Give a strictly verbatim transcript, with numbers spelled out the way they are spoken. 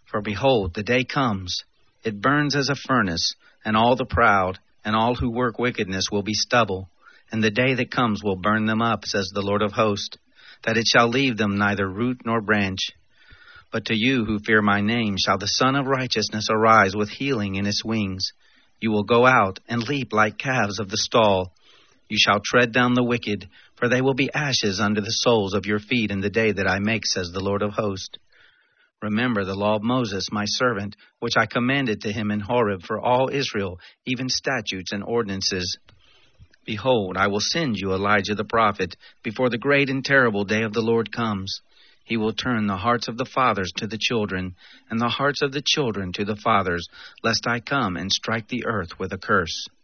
For behold, the day comes, it burns as a furnace, and all the proud and all who work wickedness will be stubble, and the day that comes will burn them up, says the Lord of hosts, that it shall leave them neither root nor branch. But to you who fear my name shall the Son of Righteousness arise with healing in his wings. You will go out and leap like calves of the stall. You shall tread down the wicked, for they will be ashes under the soles of your feet in the day that I make, says the Lord of hosts. Remember the law of Moses, my servant, which I commanded to him in Horeb for all Israel, even statutes and ordinances. Behold, I will send you Elijah the prophet before the great and terrible day of the Lord comes. He will turn the hearts of the fathers to the children, and the hearts of the children to the fathers, lest I come and strike the earth with a curse.